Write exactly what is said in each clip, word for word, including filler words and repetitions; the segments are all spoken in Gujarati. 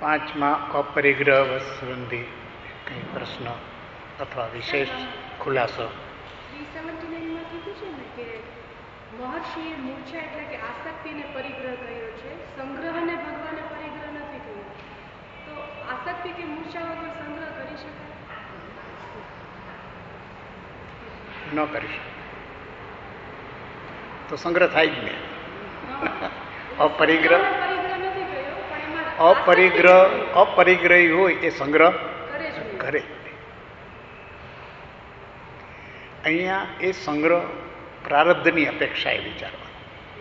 પાંચમાં અપરિગ્રહ વસુંધી કંઈ પ્રશ્ન અથવા વિશેષ ખુલાસો? મહર્ષિએ મૂર્છા એટલે કે આસક્તિને પરિગ્રહ કહ્યો છે, સંગ્રહને ભગવાને પરિગ્રહ નથી કહ્યો. તો આસક્તિ કે મૂર્છા વગર સંગ્રહ કરી શકાય? ન કરી શકે તો સંગ્રહ થાય જ નહીં. અપરિગ્રહ અપરિગ્રહ અપરિગ્રહી હોય એ સંગ્રહ કરે જ નહીં. અહીંયા એ સંગ્રહ પ્રારબ્ધની અપેક્ષાએ વિચારવાનું,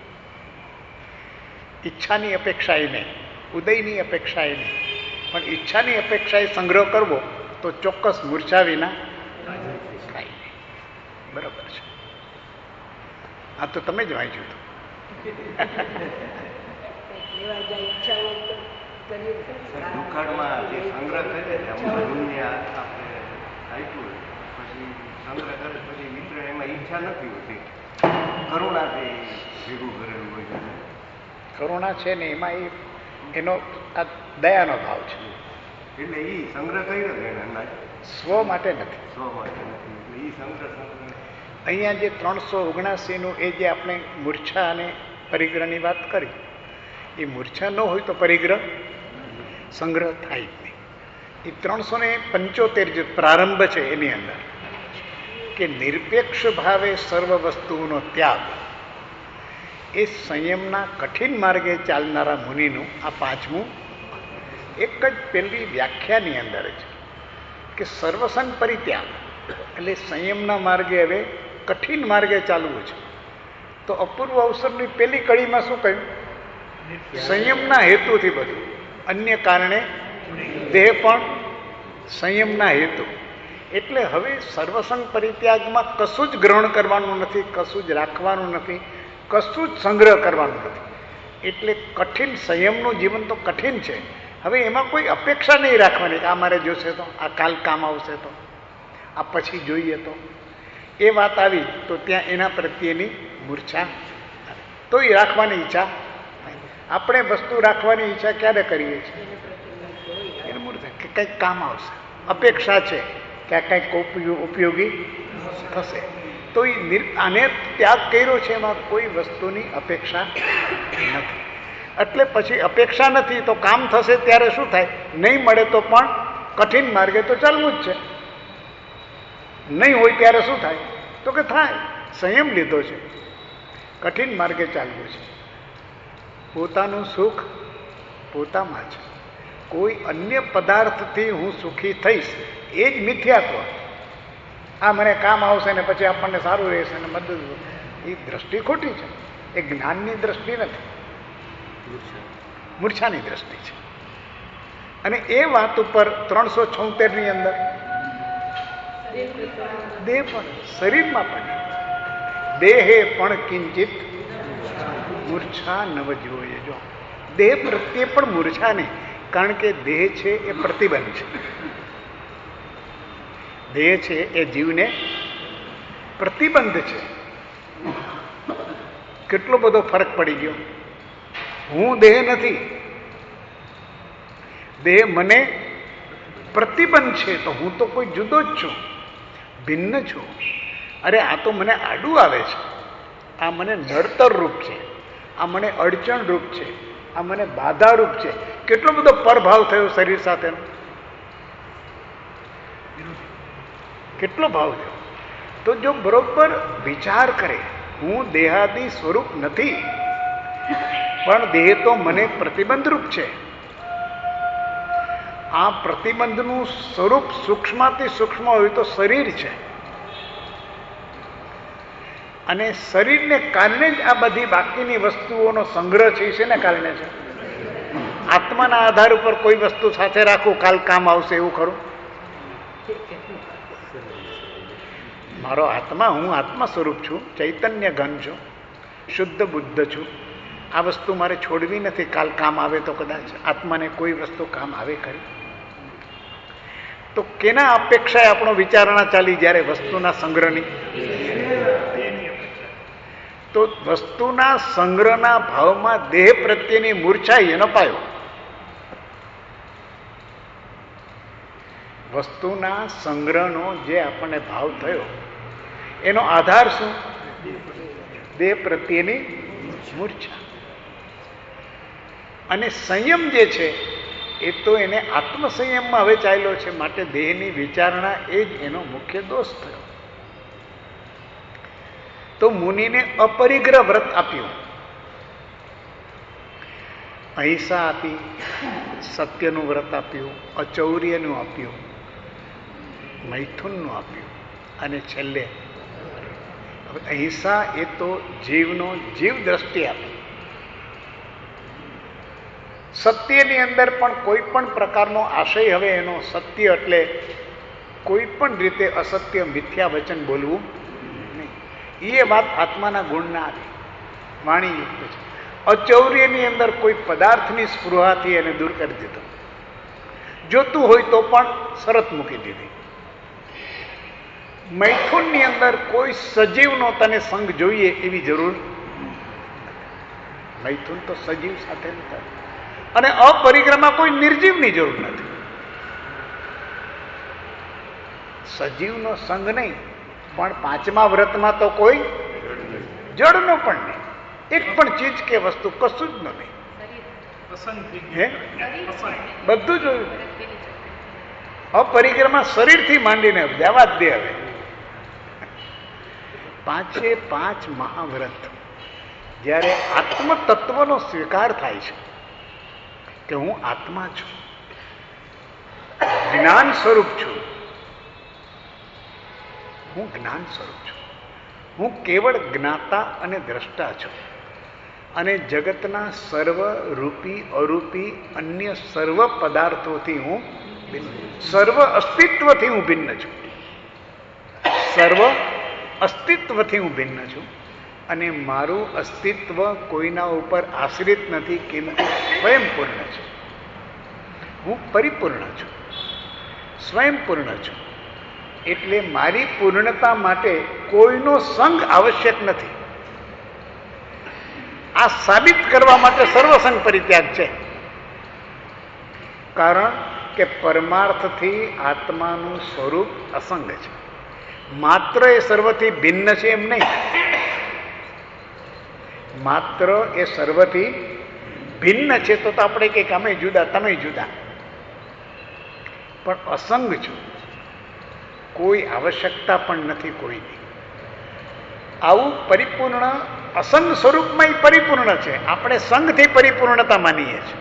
ઈચ્છાની અપેક્ષાએ નહીં, ઉદયની અપેક્ષાએ નહીં, પણ ઈચ્છાની અપેક્ષાએ સંગ્રહ કરવો તો ચોક્કસ મૂર્છા વિના થાય નહીં. બરાબર છે. આ તો તમે જ વાંચ્યું હતું. દુકાળમાં જે સંગ્રહ કરે છે આપણે આપ્યું પછી સંગ્રહ કરે પછી મિત્ર એમાં ઈચ્છા નથી હોતી, કરુણાથી ભેગું કરેલું હોય છે. કરુણા છે ને એમાં એ એનો આ દયાનો ભાવ છે, એટલે એ સંગ્રહ કર્યો છે એને સ્વ માટે નથી. સ્વ માટે નથી એટલે એ સંગ્રહ સંગ્રહ અહીંયા જે ત્રણસો ઓગણાસીનું એ જે આપણે મૂર્છા અને પરિગ્રહની વાત કરી, એ મૂર્છા ન હોય તો પરિગ્રહ સંગ્રહ થાય જ નહીં. એ ત્રણસો ને પંચોતેર જે પ્રારંભ છે એની અંદર કે નિરપેક્ષ ભાવે સર્વ વસ્તુઓનો ત્યાગ, એ સંયમના કઠિન માર્ગે ચાલનારા મુનિનું આ પાંચમું એક જ પેલી વ્યાખ્યાની અંદર છે કે સર્વસન પરિત્યાગ એટલે સંયમના માર્ગે હવે કઠિન માર્ગે ચાલવું છે. તો અપૂર્વ અવસરની પેલી કડીમાં શું કહ્યું? સંયમના હેતુથી બધું, અન્ય કારણે દેહ પણ સંયમના હેતુ. એટલે હવે સર્વસંગ પરિત્યાગમાં કશું જ ગ્રહણ કરવાનું નથી, કશું જ રાખવાનું નથી, કશું જ સંગ્રહ કરવાનું નથી. એટલે કઠિન સંયમનું જીવન તો કઠિન છે. હવે એમાં કોઈ અપેક્ષા નહીં રાખવાની કે આ મારે જોશે તો, આ કાલ કામ આવશે તો, આ પછી જોઈએ તો. એ વાત આવી તો ત્યાં એના પ્રત્યેની મૂર્છા, તો એ રાખવાની ઈચ્છા. આપણે વસ્તુ રાખવાની ઈચ્છા ક્યારે કરીએ છીએ? એને મૂર્છા કે કંઈક કામ આવશે, અપેક્ષા છે કે આ કંઈક ઉપયોગી થશે. તો એ આને ત્યાગ કર્યો છે, એમાં કોઈ વસ્તુની અપેક્ષા નથી. એટલે પછી અપેક્ષા નથી તો કામ થશે ત્યારે શું થાય? નહીં મળે તો પણ કઠિન માર્ગે તો ચાલવું જ છે. નહીં હોય ત્યારે શું થાય? તો કે થાય, સંયમ લીધો છે, કઠિન માર્ગે ચાલવું છે. પોતાનું સુખ પોતામાં છે. કોઈ અન્ય પદાર્થથી હું સુખી થઈશ એ જ મિથ્યાત્વ. આ મને કામ આવશે ને પછી આપણને સારું રહેશે ને મદદ, એ દ્રષ્ટિ ખોટી છે. એ જ્ઞાનની દ્રષ્ટિ નથી, મૂર્છાની દ્રષ્ટિ છે. અને એ વાત ઉપર ત્રણસો છોતેર ની અંદર દેહ પણ, શરીરમાં પણ દેહે પણ કિંચિત મૂર્છા નવ જોઈએ. જો દેહ પ્રત્યે પણ મૂર્છા નહીં, કારણ કે દેહ છે એ પ્રતિબંધ છે. દેહ છે એ જીવને પ્રતિબંધ છે. કેટલો બધો ફરક પડી ગયો. હું દેહ નથી, દેહ મને પ્રતિબંધ છે. તો હું તો કોઈ જુદો જ છું, ભિન્ન છું. અરે આ તો મને આડું આવે છે, આ મને નડતર રૂપ છે, આ મને અડચણ રૂપ છે, આ મને બાધા રૂપ છે. કેટલો બધો પરભાવ થયો શરીર સાથેનો, કેટલો ભાવ થયો. તો જો બરોબર વિચાર કરે, હું દેહાદી સ્વરૂપ નથી, પણ દેહ તો મને પ્રતિબંધ રૂપ છે. આ પ્રતિબંધનું સ્વરૂપ સૂક્ષ્મથી સૂક્ષ્મ હોય તો શરીર છે, અને શરીરને કારણે જ આ બધી બાકીની વસ્તુઓનો સંગ્રહ છે. શેને કારણે છે? આત્માના આધાર ઉપર કોઈ વસ્તુ સાથે રાખવું, કાલ કામ આવશે એવું ખરું? મારો આત્મા, હું આત્મા સ્વરૂપ છું, ચૈતન્ય ઘન છું, શુદ્ધ બુદ્ધ છું. આ વસ્તુ મારે છોડવી નથી. કાલ કામ આવે તો કદાચ આત્માને કોઈ વસ્તુ કામ આવે ખરી? તો કેના અપેક્ષાએ આપણો વિચારણા ચાલી? જ્યારે વસ્તુના સંગ્રહની. તો વસ્તુના સંગ્રહના ભાવમાં દેહ પ્રત્યેની મૂર્છા એનો પાયો. વસ્તુના સંગ્રહનો જે આપણને ભાવ થયો એનો આધાર શું? દેહ પ્રત્યેની મૂર્છા. અને સંયમ જે છે એ તો એને આત્મસંયમમાં હવે ચાલ્યો છે, માટે દેહની વિચારણા એ જ એનો મુખ્ય દોષ થયો. તો મુનિને અપરિગ્રહ વ્રત આપ્યું, અહિંસા આપી, સત્યનું વ્રત આપ્યું, અચૌર્યનું આપ્યું, મૈથુનનું આપ્યું, અને છેલ્લે અહિંસા એ તો જીવનો જીવ દ્રષ્ટિ આપી. સત્યની અંદર પણ કોઈ પણ પ્રકારનો આશય હવે એનો સત્ય એટલે કોઈ પણ રીતે અસત્ય મિથ્યા વચન બોલવું નહીં. એ વાત આત્માના ગુણના આવી વાણી યુક્ત છે. અચૌર્યની અંદર કોઈ પદાર્થની સ્પૃહાથી એને દૂર કરી દીધો. જોતું હોય તો પણ શરત મૂકી દીધી. મૈથુનની અંદર કોઈ સજીવનો તને સંગ જોઈએ એવી જરૂર. મૈથુન તો સજીવ સાથે નથી. અને અપરિગ્રહમાં કોઈ નિર્જીવની જરૂર નથી. સજીવનો સંગ નહીં, પણ પાંચમા વ્રતમાં તો કોઈ જડનો પણ નહીં, એક પણ ચીજ કે વસ્તુ કશું જ નથી. હે બધું જોયું. અપરિગ્રહમાં શરીરથી માંડીને જવા જ દે. હવે પાંચે પાંચ મહાવ્રત જ્યારે આત્મ તત્વનો સ્વીકાર થાય છે કે હું આત્મા છું, જ્ઞાન સ્વરૂપ છું, હું જ્ઞાન સ્વરૂપ છું, હું કેવળ જ્ઞાતા અને દ્રષ્ટા છું, અને જગતના સર્વ રૂપી અરૂપી અન્ય સર્વ પદાર્થોથી હું સર્વ અસ્તિત્વથી હું ભિન્ન છું. સર્વ અસ્તિત્વથી હું ભિન્ન છું, અને મારું અસ્તિત્વ કોઈના ઉપર આશ્રિત નથી, કેમ કે સ્વયં પૂર્ણ છું. હું પરિપૂર્ણ છું, સ્વયં પૂર્ણ છું. એટલે મારી પૂર્ણતા માટે કોઈનો સંગ આવશ્યક નથી. આ સાબિત કરવા માટે સર્વસંગ પરિત્યાગ છે. કારણ કે પરમાર્થથી આત્માનું સ્વરૂપ અસંગ છે. માત્ર એ સર્વથી ભિન્ન છે એમ નહીં. માત્ર એ સર્વથી ભિન્ન છે તો આપણે કંઈક અમે જુદા તમે જુદા, પણ અસંગ છું. કોઈ આવશ્યકતા પણ નથી કોઈની. આવું પરિપૂર્ણ અસંગ સ્વરૂપમાં એ પરિપૂર્ણ છે. આપણે સંઘથી પરિપૂર્ણતા માનીએ છીએ.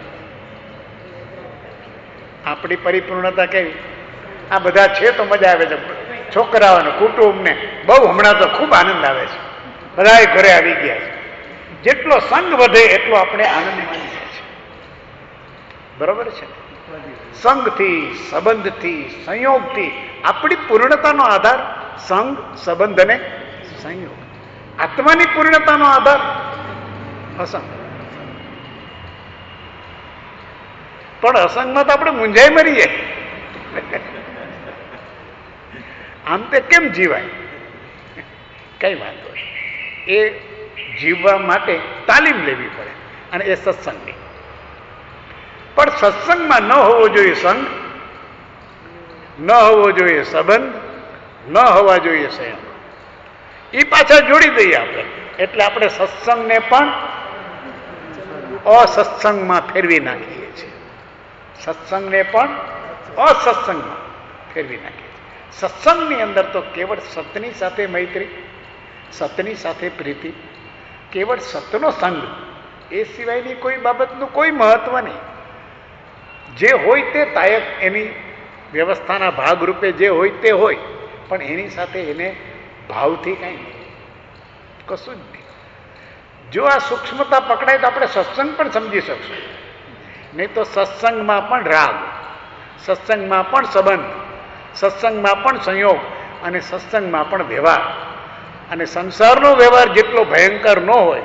આપણી પરિપૂર્ણતા કેવી? આ બધા છે તો મજા આવે છે. છોકરાઓને કુટુંબને બહુ હમણાં તો ખૂબ આનંદ આવે છે. બધા ઘરે આવી ગયા છે. જેટલો સંઘ વધે એટલો આપણે આનંદ માનીએ છીએ. બરોબર છે? સંઘથી, સંબંધથી, સંયોગથી આપણી પૂર્ણતાનો આધાર સંઘ, સંબંધ અને સંયોગ. આત્માની પૂર્ણતાનો આધાર અસંગ. પણ અસંગમાં તો આપણે મૂંઝાઈ મરીએ. આમ તે કેમ જીવાય? કઈ વાંધો નહીં. એ જીવવા માટે તાલીમ લેવી પડે, અને એ સત્સંગની. પણ સત્સંગમાં ન હોવો જોઈએ સંગ, ન હોવો જોઈએ સંબંધ, ન હોવા જોઈએ સંયમ. એ પાછા જોડી દઈએ આપણે. એટલે આપણે સત્સંગને પણ અસત્સંગમાં ફેરવી નાખીએ છીએ. સત્સંગને પણ અસત્સંગમાં ફેરવી નાખીએ છીએ. સત્સંગની અંદર તો કેવળ સતની સાથે મૈત્રી, સતની સાથે પ્રીતિ, કેવળ સતનો સંગ, એ સિવાયની કોઈ બાબતનું કોઈ મહત્વ નહીં. જે હોય તે તાયક એની વ્યવસ્થાના ભાગરૂપે જે હોય તે હોય, પણ એની સાથે એને ભાવથી કાંઈ નહીં, કશું જ નહીં. જો આ સૂક્ષ્મતા પકડાય તો આપણે સત્સંગ પણ સમજી શકશું. નહીં તો સત્સંગમાં પણ રાગ, સત્સંગમાં પણ સંબંધ, સત્સંગમાં પણ સંયોગ, અને સત્સંગમાં પણ વ્યવહાર. અને સંસારનો વ્યવહાર જેટલો ભયંકર ન હોય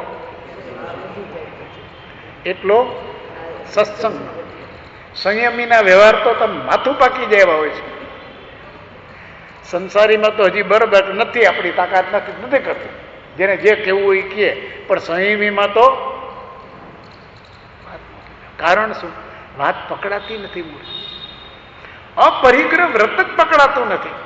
એટલો સત્સંગ. સંયમીના વ્યવહાર તો તમે માથું પાકી જાય એવા હોય છે. સંસારીમાં તો હજી બરાબર નથી, આપણી તાકાત નથી નથી કરતી. જેને જે કહેવું હોય એ કહે, પણ સંયમીમાં તો કારણ શું? વાત પકડાતી નથી. મૂળ અપરિગ્રહ વ્રત જ પકડાતું નથી.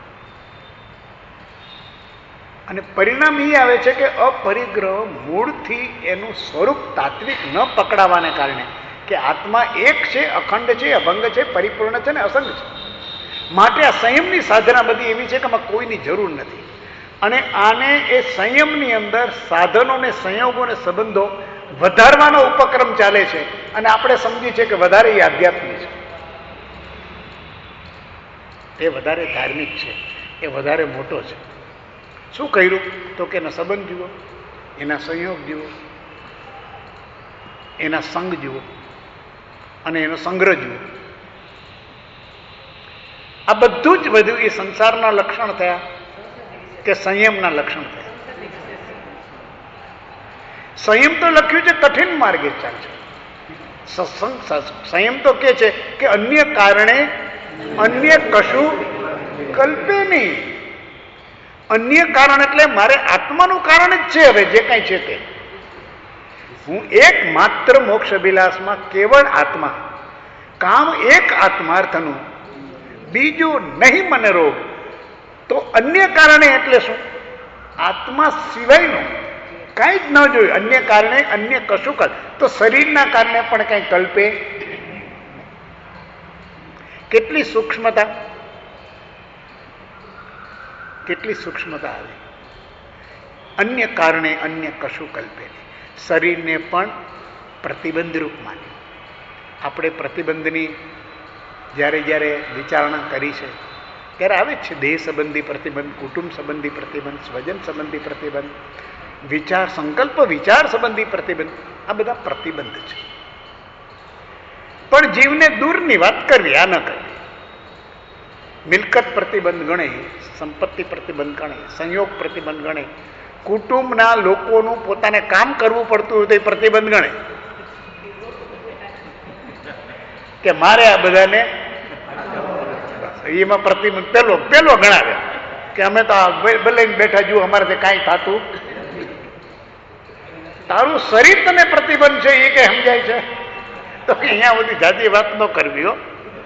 અને પરિણામ એ આવે છે કે અપરિગ્રહ મૂળથી એનું સ્વરૂપ તાત્વિક ન પકડાવાને કારણે કે આત્મા એક છે, અખંડ છે, અભંગ છે, પરિપૂર્ણ છે ને અસંગ છે. માટે આ સંયમની સાધના બધી એવી છે કે આમાં કોઈની જરૂર નથી. અને આને એ સંયમની અંદર સાધનો ને સંયોગો ને સંબંધો વધારવાનો ઉપક્રમ ચાલે છે. અને આપણે સમજીએ છીએ કે વધારે એ આધ્યાત્મિક છે, એ વધારે ધાર્મિક છે, એ વધારે મોટો છે. શું કર્યું તો કે એના સંબંધ જુઓ, એના સંયોગ જુઓ, એના સંગ જુઓ અને એનો સંગ્રહ જુઓ. આ બધું જ બધું એ સંસારના લક્ષણ થયા કે સંયમના લક્ષણ થયા. સંયમ તો લખ્યું છે કઠિન માર્ગે ચાલશે. સત્સંગ સંયમ તો કે છે કે અન્ય કારણે અન્ય કશું કલ્પે નહીં. અન્ય કારણ એટલે મારે આત્માનું કારણ જ છે. હવે જે કાંઈ છે તે હું એક માત્ર મોક્ષ અભિલાષમાં કેવળ આત્મા, કામ એક આત્માર્થનું, બીજું નહીં મને રોગ. તો અન્ય કારણે એટલે શું? આત્મા સિવાયનું કાંઈ જ ન જોયું. અન્ય કારણે અન્ય કશું કર તો શરીરના કારણે પણ કંઈ કલ્પે. કેટલી સૂક્ષ્મતા, કેટલી સૂક્ષ્મતા આવે. અન્ય કારણે અન્ય કશું કલ્પે નહીં. શરીરને પણ પ્રતિબંધરૂપ માન્યું. આપણે પ્રતિબંધની જ્યારે જ્યારે વિચારણા કરી છે ત્યારે આવે જ છે દેહ સંબંધી પ્રતિબંધ, કુટુંબ સંબંધી પ્રતિબંધ, સ્વજન સંબંધી પ્રતિબંધ, વિચાર સંકલ્પ વિચાર સંબંધી પ્રતિબંધ. આ બધા પ્રતિબંધ છે. પણ જીવને દૂરની વાત કરવી, આ ન કરવી. મિલકત પ્રતિબંધ ગણે, સંપત્તિ પ્રતિબંધ ગણે, સંયોગ પ્રતિબંધ ગણે, કુટુંબના લોકોનું પોતાને કામ કરવું પડતું હોય તો એ પ્રતિબંધ ગણે કે મારે આ બધાને એમાં પ્રતિબંધ પેલો પેલો ગણાવે કે અમે તો ભલે બેઠા જુઓ અમારે કાંઈ થતું. તારું શરીર તને પ્રતિબંધ છે એ કઈ સમજાય છે? તો અહીંયા બધી જાતિ વાત ન કરવી હો.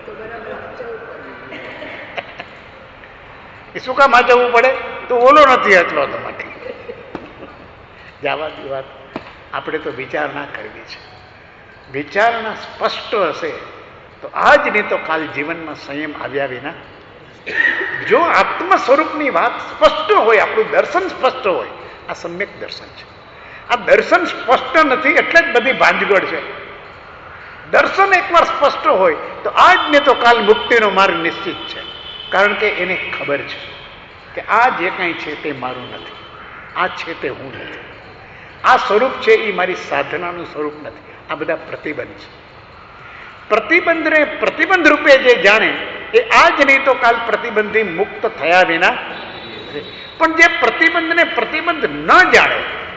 એ શું કામ વાંચવું પડે? તો ઓલો નથી એટલો તો માટે જવા દી વાત. આપણે તો વિચારણા કરવી છે. વિચારણા સ્પષ્ટ હશે તો આજ નહીં તો કાલ જીવનમાં સંયમ આવ્યા વિના. જો આત્મ સ્વરૂપની વાત સ્પષ્ટ હોય, આપણું દર્શન સ્પષ્ટ હોય, આ સમ્યક દર્શન છે. આ દર્શન સ્પષ્ટ નથી એટલે જ બધી ભાંજગડ છે. દર્શન એકવાર સ્પષ્ટ હોય તો આજ ને તો કાલ મુક્તિનો માર્ગ નિશ્ચિત છે. કારણ કે એને ખબર છે કે આ જે કાંઈ છે તે મારું નથી, આ છે તે હું નથી, આ સ્વરૂપ છે એ મારી સાધનાનું સ્વરૂપ નથી. આ બધા પ્રતિબંધ છે. પ્રતિબંધને પ્રતિબંધ રૂપે જે જાણે એ આજ નહીં તો કાલ પ્રતિબંધથી મુક્ત થયા વિના. પણ જે પ્રતિબંધને પ્રતિબંધ ન જાણે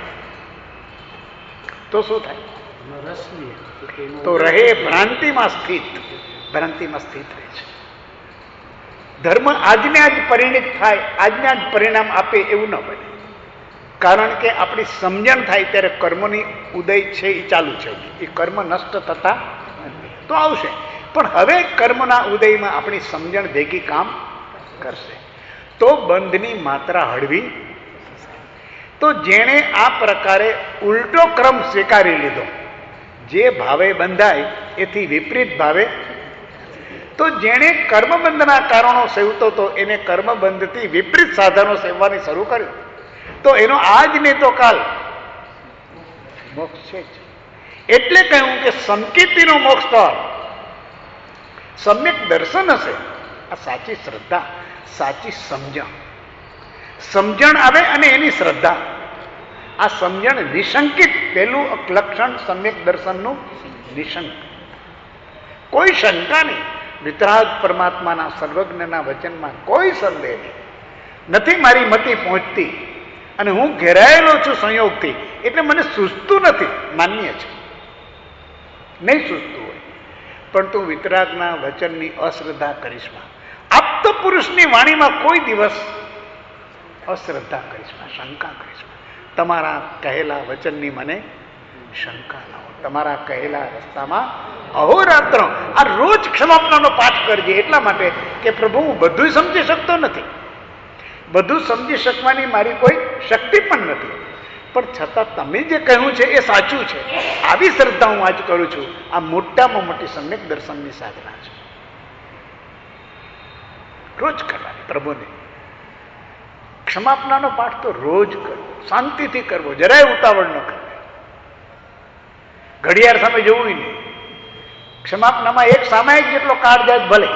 તો શું થાય? તો રહે ભ્રાંતિમાં સ્થિત, ભ્રાંતિમાં સ્થિત રહે છે. ધર્મ આજને આજ પરિણિત થાય, આજને આજ પરિણામ આપે એવું ન બને. કારણ કે આપણી સમજણ થાય ત્યારે કર્મની ઉદય છે એ ચાલુ છે. એ કર્મ નષ્ટ થતા તો આવશે. પણ હવે કર્મના ઉદયમાં આપણી સમજણ ભેગી કામ કરશે તો બંધની માત્રા હળવી. તો જેણે આ પ્રકારે ઉલટો ક્રમ સ્વીકારી લીધો, જે ભાવે બંધાય એથી વિપરીત ભાવે, તો જેણે કર્મબંધના કારણો સેવતો હતો એને કર્મબંધથી વિપરીત સાધનો સેવવાની શરૂ કર્યું તો એનો આજ નહીં તો કાલ મોક્ષ છે જ. એટલે કહ્યું કે સંકેતીનો મોક્ષ તો સમ્યક દર્શન હશે. આ સાચી શ્રદ્ધા, સાચી સમજણ. સમજણ આવે અને એની શ્રદ્ધા. આ સમજણ નિશંકિત, પહેલું લક્ષણ સમ્યક દર્શનનું નિશંક, કોઈ શંકા નહીં. વિતરાગ પરમાત્માના સર્વજ્ઞના વચનમાં કોઈ સંદેહ નહીં. નથી મારી મતિ પહોંચતી અને હું ઘેરાયેલો છું સંયોગથી એટલે મને સૂઝતું નથી, માન્ય છે. નહીં સૂઝતું હોય પણ તું વિતરાગના વચનની અશ્રદ્ધા કરીશમાં. આપતો પુરુષની વાણીમાં કોઈ દિવસ અશ્રદ્ધા કરીશમાં, શંકા કરીશમાં. તમારા કહેલા વચનની મને શંકા ન હોય. તમારા કહેલા રસ્તામાં અહોરાત્ર આ રોજ ક્ષમાપનાનો પાઠ કરજે, એટલા માટે કે પ્રભુ હું બધું સમજી શકતો નથી, બધું સમજી શકવાની મારી કોઈ શક્તિ પણ નથી, પણ છતાં તમે જે કહ્યું છે એ સાચું છે, આવી શ્રદ્ધા હું આજ કરું છું. આ મોટામાં મોટી સમ્યક દર્શનની સાધના છે. રોજ કરવાની પ્રભુને ક્ષમાપનાનો પાઠ તો રોજ કરવો, શાંતિથી કરવો, જરાય ઉતાવળ ન કરવી, ઘડિયાળ સામે જોવું નહીં. ક્ષમાપનામાં એક સામાયિક જેટલો કાળ જાય ભલે,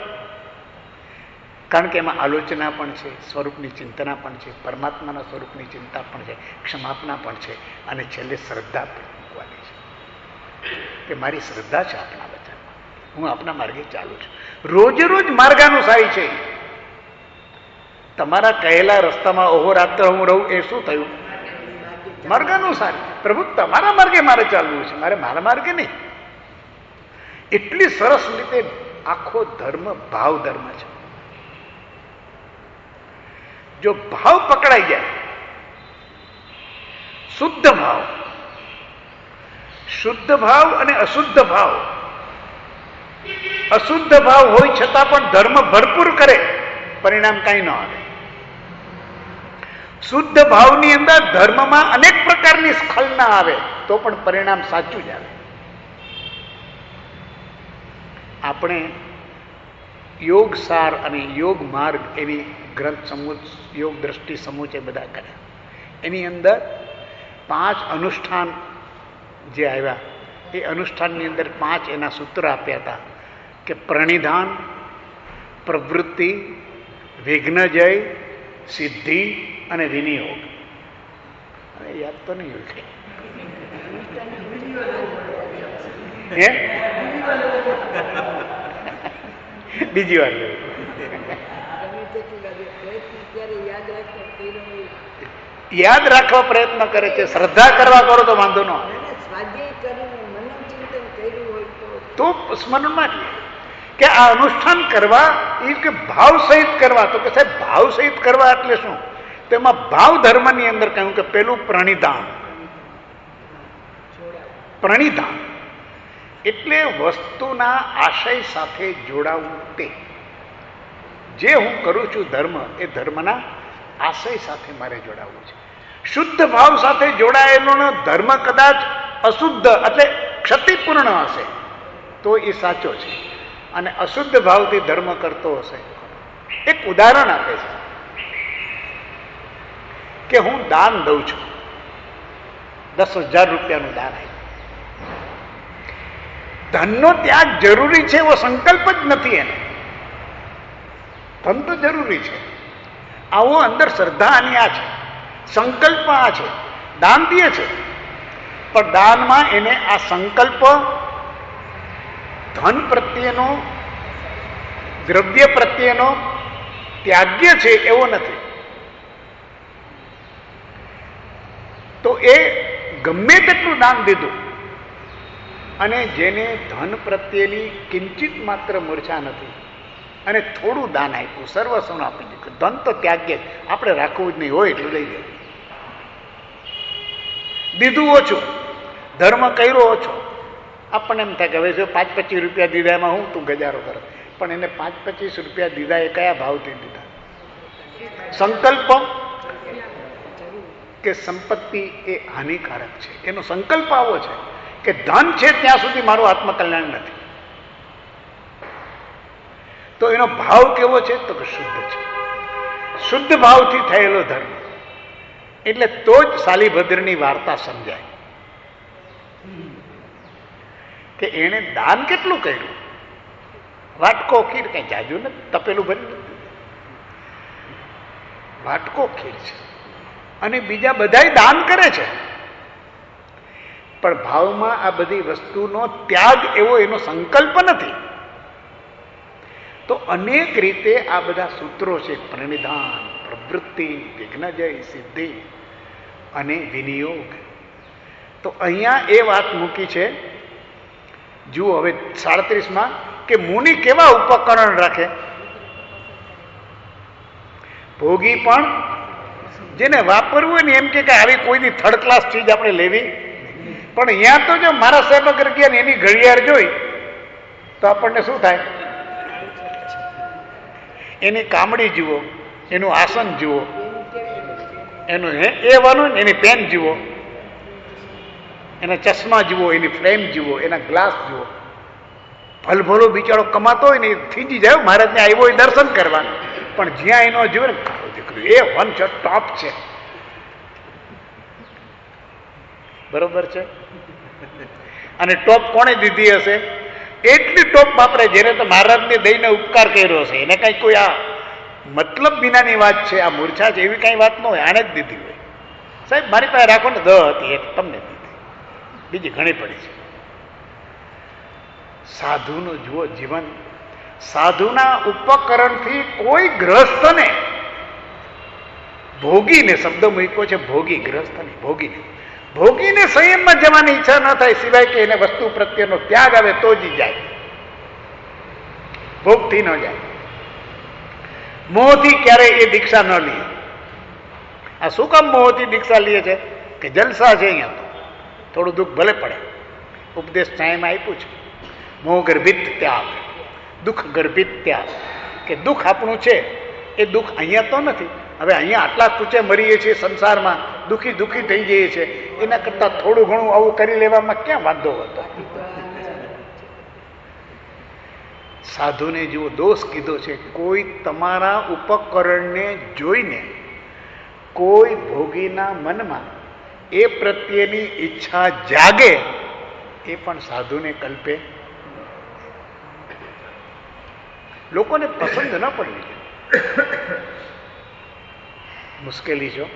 કારણ કે એમાં આલોચના પણ છે, સ્વરૂપની ચિંતના પણ છે, પરમાત્માના સ્વરૂપની ચિંતા પણ છે, ક્ષમાપના પણ છે, અને છેલ્લે શ્રદ્ધા પણ મૂકવાની છે કે મારી શ્રદ્ધા છે આપણા વચનમાં, હું આપના માર્ગે ચાલું છું. રોજે રોજ માર્ગાનુસારી છે. તમારા કહેલા રસ્તામાં અહોરાત્ર હું રહું એ શું થયું? માર્ગાનુસારી. પ્રભુ તમારા માર્ગે મારે ચાલવું છે, મારે મારા માર્ગે નહીં. એટલી સરસ રીતે આખો ધર્મ ભાવ ધર્મ છે. જો ભાવ પકડાઈ જાય, શુદ્ધ ભાવ, શુદ્ધ ભાવ અને અશુદ્ધ ભાવ, અશુદ્ધ ભાવ હોય છતાં પણ ધર્મ ભરપૂર કરે, પરિણામ કઈ ન આવે. શુદ્ધ ભાવની અંદર ધર્મમાં અનેક પ્રકારની સ્ખલના આવે તો પણ પરિણામ સાચું જ આવે. આપણે યોગ સાર અને યોગ માર્ગ એવી ગ્રંથ સમૂહ, યોગ દ્રષ્ટિ સમૂહ બધા કર્યા. એની અંદર પાંચ અનુષ્ઠાન જે આવ્યા, એ અનુષ્ઠાનની અંદર પાંચ એના સૂત્ર આપ્યા હતા કે પ્રણિધાન, પ્રવૃત્તિ, વિઘ્નજય, સિદ્ધિ અને વિનિયોગ. હવે યાદ તો નહીં હોય હે બીજી વાર યાદ રાખવા પ્રયત્ન કરે છે. શ્રદ્ધા કરવા કરો તો વાંધો ન આવે, તો સ્મરણમાં જ કે આ અનુષ્ઠાન કરવા એ કે ભાવ સહિત કરવા. તો કે સાહેબ ભાવ સહિત કરવા એટલે શું? તેમાં ભાવ ધર્મની અંદર કહ્યું કે પેલું પ્રણિધાન. પ્રણિધાન એટલે વસ્તુના આશય સાથે જોડાવું. તે જે હું કરું છું ધર્મ, એ ધર્મના આશય સાથે મારે જોડાવવું છે. શુદ્ધ ભાવ સાથે જોડાયેલો ધર્મ કદાચ અશુદ્ધ એટલે ક્ષતિપૂર્ણ હશે તો એ સાચો છે, અને અશુદ્ધ ભાવથી ધર્મ કરતો હશે. એક ઉદાહરણ આપે છે કે હું દાન દઉં છું, દસ હજાર રૂપિયાનું દાન આપ્યું. ધનનો ત્યાગ જરૂરી છે એવો સંકલ્પ જ નથી એને. ધન તો જરૂરી છે, આવો અંદર શ્રદ્ધા આની આ છે, સંકલ્પ આ છે, દાન દે છે, પણ દાનમાં એને આ સંકલ્પ ધન પ્રત્યેનો, દ્રવ્ય પ્રત્યેનો ત્યાગ્ય છે એવો નથી. તો એ ગમે તેટલું દાન દીધું, અને જેને ધન પ્રત્યેની કિંચિત માત્ર મૂર્છા નથી અને થોડું દાન આપ્યું, સર્વસ્વનું આપી દીધું. ધન તો ત્યાગ્ય, આપણે રાખવું જ નહીં, હોય એટલું લઈ જાય. દીધું ઓછું, ધર્મ કર્યો ઓછો. આપણને એમ થાય કે હવે જો પાંચ પચીસ રૂપિયા દીધા એમાં હું તું ગજારો કરે, પણ એને પાંચ પચીસ રૂપિયા દીધા એ કયા ભાવથી દીધા? સંકલ્પ કે સંપત્તિ એ હાનિકારક છે, એનો સંકલ્પ આવો છે કે ધન છે ત્યાં સુધી મારું આત્મકલ્યાણ નથી. તો એનો ભાવ કેવો છે? તો કે શુદ્ધ છે, શુદ્ધ ભાવથી થયેલો ધર્મ. એટલે તો જ શાલિભદ્રની વાર્તા સમજાય કે એણે દાન કેટલું કર્યું. વાટકો ખીર કઈ જાજુ નથી, તપેલું ભરી વાટકો ખીર છે, અને બીજા બધાય દાન કરે છે, પણ ભાવમાં આ બધી વસ્તુનો ત્યાગ એવો એનો સંકલ્પ નથી. તો અનેક રીતે આ બધા સૂત્રો છે, પ્રણિધાન, પ્રવૃત્તિ, વિઘ્નજય, સિદ્ધિ અને વિનિયોગ. તો અહીંયા એ વાત મૂકી છે, જુઓ હવે સાડત્રીસ માં કે મુનિ કેવા ઉપકરણ રાખે? ભોગી પણ જેને વાપરવું હોય ને એમ કે આવી કોઈની થર્ડ ક્લાસ ચીજ આપણે લેવી. પણ અહીંયા તો જો મારા સાહેબ અગર ગયા ને એની ઘડિયાળ જોઈ તો આપણને શું થાય? એની કામડી જુઓ, એનું આસન જુઓ, એનું એ વાનું એની પેન જુઓ, એના ચશ્મા જુઓ, એની ફ્રેમ જુઓ, એના ગ્લાસ જુઓ. ભલભલો બિચારો કમાતો હોય ને એ થીજી જાય મહારાજને આવ્યો હોય દર્શન કરવા, પણ જ્યાં એનો જુએ ને દીકરી એ વન છે, ટોપ છે. બરોબર છે. અને ટોપ કોણે દીધી હશે? એટલી ટોપ વાપરે જેને તો મહારાજને દઈને ઉપકાર કર્યો હશે. એને કઈ કોઈ આ મતલબ વિનાની વાત છે, આ મૂર્છા છે એવી કઈ વાત ન હોય, આને જ દીધી હોય. સાહેબ મારી પાસે રાખો ને, દ હતી એક તમને દીધી, બીજી ઘણી પડી છે. સાધુનું જુઓ જીવન, સાધુના ઉપકરણથી કોઈ ગ્રસ્તને ભોગીને શબ્દ મૂક્યો છે, ભોગી ગ્રસ્તને ભોગીને ભોગીને સંયમમાં જવાની ઈચ્છા ન થાય, સિવાય કે એને વસ્તુ પ્રત્યેનો ત્યાગ આવે તો જ જાય, ભોગથી ન જાય. મોહથી ક્યારેય એ દીક્ષા ન લે. આ શું કામ મોહથી દીક્ષા લે છે? કે જલસા છે અહીંયા તો થોડું દુઃખ ભલે પડે. ઉપદેશ ટાઈમ આપ્યું છે, મોહ ગર્ભિત ત્યાગ, દુઃખ ગર્ભિત ત્યાગ. કે દુઃખ આપણું છે એ દુઃખ અહીંયા તો નથી. હવે અહીંયા આટલા ટૂંચે મરીએ છીએ સંસારમાં, દુઃખી દુઃખી થઈ જઈએ છીએ, એના કરતાં થોડું ઘણું આવું કરી લેવામાં ક્યાં વાંધો હતો? સાધુને જુઓ, દોષ કીધો છે. કોઈ તમારા ઉપકરણને જોઈને કોઈ ભોગીના મનમાં એ પ્રત્યેની ઈચ્છા જાગે, એ પણ સાધુને કલ્પે. લોકોને પસંદ ન પડવી, મુશ્કેલી છો.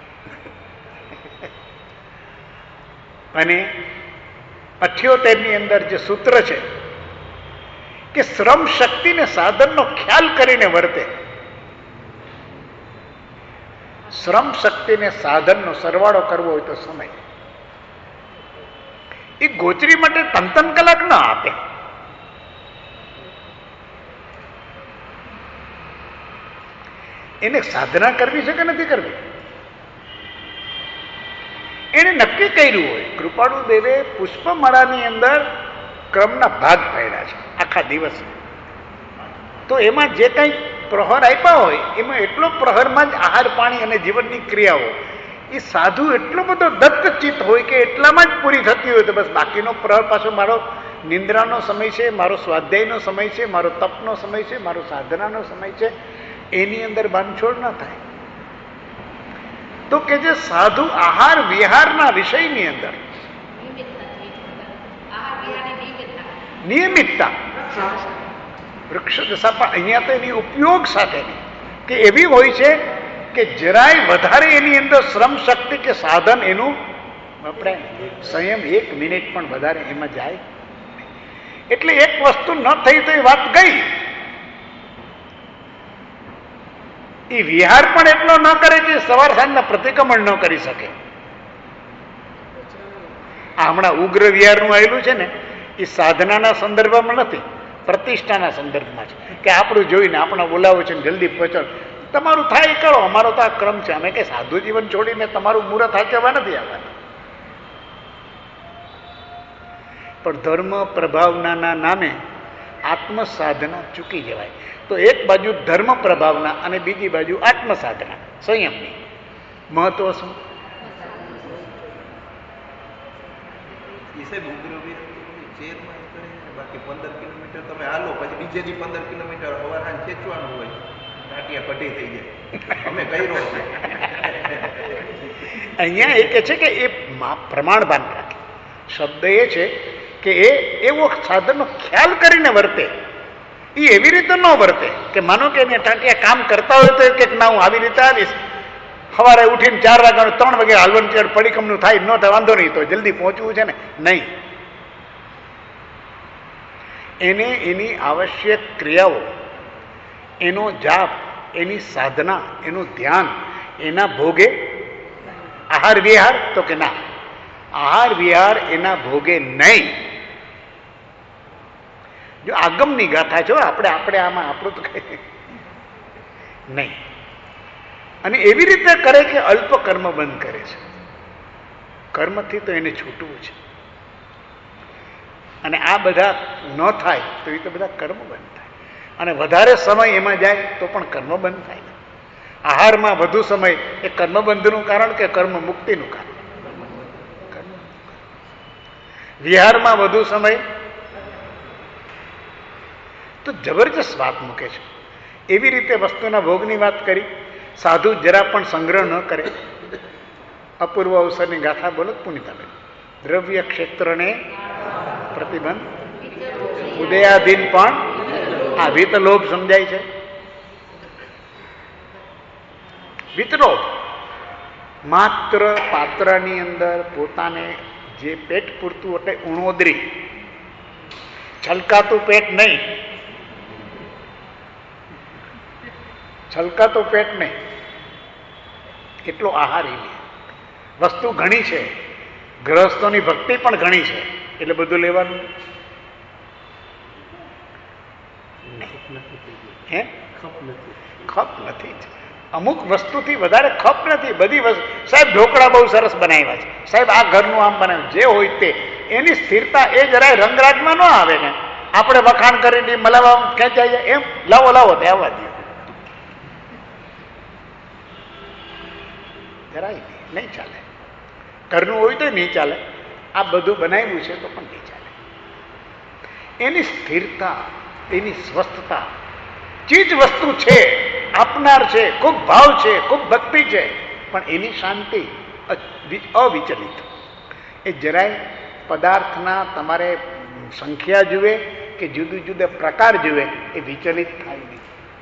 અને અઠ્યોતેર ની અંદર જે સૂત્ર છે કે શ્રમ શક્તિને સાધનનો ખ્યાલ કરીને વર્તે. શ્રમ શક્તિને સાધનનો સરવાળો કરવો હોય તો સમય એ ગોચરી માટે ત્રણ ત્રણ કલાક ના આપે. એને સાધના કરવી છે કે નથી કરવી? એને નક્કી કર્યું હોય. કૃપાળુ દેવે પુષ્પમાળાની અંદર ક્રમના ભાગ પાડ્યા છે આખા દિવસ. તો એમાં જે કંઈ પ્રહર આપ્યા હોય એમાં એટલો પ્રહરમાં જ આહાર પાણી અને જીવનની ક્રિયાઓ એ સાધુ એટલો બધો દત્તચિત્ત હોય કે એટલામાં જ પૂરી થતી હોય. તો બસ બાકીનો પ્રહર પાછો મારો નિંદ્રાનો સમય છે, મારો સ્વાધ્યાયનો સમય છે, મારો તપનો સમય છે, મારો સાધનાનો સમય છે, એની અંદર બાંધછોડ ન થાય. તો કે જે સાધુ આહાર વિહારના વિષયની અંદર નિયમિતતા, વૃક્ષ દશા પણ અહીંયા તો એની ઉપયોગ સાથેની કે એવી હોય છે કે જરાય વધારે એની અંદર શ્રમ શક્તિ કે સાધન એનું વપરાય, સંયમ એક મિનિટ પણ વધારે એમાં જાય. એટલે એક વસ્તુ ન થઈ તો એ વાત ગઈ. એ વિહાર પણ એટલો ન કરે કે સવાર સાંજના પ્રતિક્રમણ ન કરી શકે. આ હમણાં ઉગ્ર વિહારનું આવેલું છે ને, એ સાધનાના સંદર્ભમાં નથી, પ્રતિષ્ઠાના સંદર્ભમાં છે. કે આપણું જોઈને આપણે બોલાવો છે જલ્દી પહોંચો, તમારું થાય કરો, અમારો તો આ ક્રમ છે. અમે કઈ સાધુ જીવન છોડીને તમારું મુહૂર્ત હાચવવા નથી આવવાના. પણ ધર્મ પ્રભાવના નામે આત્મ સાધના ચૂકી જવાય. તો એક બાજુ ધર્મ પ્રભાવના અને બીજી બાજુ આત્મ સાધના સંયમની મહત્વ શું? બાકી પંદર કિલોમીટર તમે હાલો, પછી બીજેથી પંદર કિલોમીટર હવાના ખેંચવાનું હોય, ટાટિયા કઢી થઈ જાય. અમે કર્યો છે. અહીંયા એ કે છે કે એ પ્રમાણભાન રાખે. શબ્દ એ છે કે એ એવો સાધનનો ખ્યાલ કરીને વર્તે. એ એવી રીતે ન વર્તે કે માનો કે એને ટાંટિયા કામ કરતા હોય તો કે ના હું આવી રીતે આવીશ, સવારે ઉઠીને ચાર વાગ્યાનું ત્રણ વાગે હાલવાનું ચાર પડીકમનું થાય ન થાય વાંધો નહીં, તો જલ્દી પહોંચવું છે ને, નહીં. એને એની આવશ્યક ક્રિયાઓ, એનો જાપ, એની સાધના, એનું ધ્યાન, એના ભોગે આહાર વિહાર, તો કે ના, આહાર વિહાર એના ભોગે નહીં. જો આગમની ગાથા છો, આપણે આપણે આમાં આપણું તો કઈ નહીં. અને એવી રીતે કરે કે અલ્પ કર્મ બંધ કરે છે. કર્મથી તો એને છૂટવું છે. અને આ બધા ન થાય તો એ તો બધા કર્મ બંધ થાય, અને વધારે સમય એમાં જાય તો પણ કર્મ બંધ થાય. આહારમાં વધુ સમય એ કર્મબંધનું કારણ કે કર્મ મુક્તિનું કારણ. વિહારમાં વધુ સમય તો જબરજસ્ત વાત મૂકે છે. એવી રીતે વસ્તુના ભોગની વાત કરી. સાધુ જરા પણ સંગ્રહ ન કરે. અપૂર્વ અવસરની ગાથા બોલો પુનિતાબેન. દ્રવ્ય ક્ષેત્રને પ્રતિબંધ, ઉદયાધીન પણ આ વિતલોભ સમજાય છે. વિતલોભ માત્ર પાત્રની અંદર પોતાને જે પેટ પૂરતું એટલે ઉણોદરી, છલકાતું પેટ નહીં, છલકાતું પેટ નહીં, એટલો આહાર એ વસ્તુ ઘણી છે. ગ્રહસ્થોની ભક્તિ પણ ઘણી છે, એટલે બધું લેવાનું હે ખપ નથી. અમુક વસ્તુથી વધારે ખપ નથી. બધી વસ્તુ સાહેબ ઢોકળા બહુ સરસ બનાવ્યા છે, સાહેબ આ ઘરનું આમ બનાવ્યું, જે હોય તે એની સ્થિરતા એ જરાય રંગરાજમાં ન આવે ને. આપણે વખાણ કરીને મલાવા ખેંચાઈ જાય એમ લાવો લાવો તે આવવા દે, જરાય નહીં ચાલે. ઘરનું હોય તો નહીં ચાલે, આ બધું બનાવ્યું છે તો પણ નહીં ચાલે. એની સ્થિરતા, એની સ્વસ્થતા, ચીજ વસ્તુ છે, આપનાર છે, ખૂબ ભાવ છે, ખૂબ ભક્તિ છે, પણ એની શાંતિ અવિચલિત. એ જરાય પદાર્થના તમારે સંખ્યા જુએ કે જુદા જુદા પ્રકાર જુએ એ વિચલિત થાય નહીં.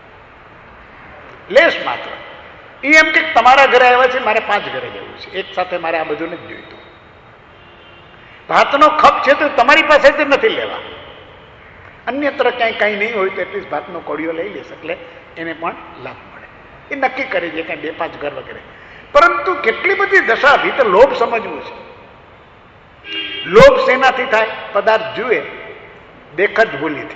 લેશ માત્ર એ એમ કે તમારા ઘરે આવ્યા છે, મારે પાંચ ઘરે જવું છે, એક સાથે મારે આ બધું નથી જોઈતું. ભાતનો ખપ છે તો તમારી પાસેથી નથી લેવા, અન્યત્ર ક્યાંય કાંઈ નહીં હોય તો એટલીસ્ટ ભાતનો કોળિયો લઈ લેશે, એટલે એને પણ લાભ મળે. એ નક્કી કરે છે કાંઈ બે પાંચ ઘર વગેરે. પરંતુ કેટલી બધી દશા ભી તો લોભ સમજવું છે. લોભ શેનાથી થાય? પદાર્થ જુએ દેખ જ ભૂલીથી.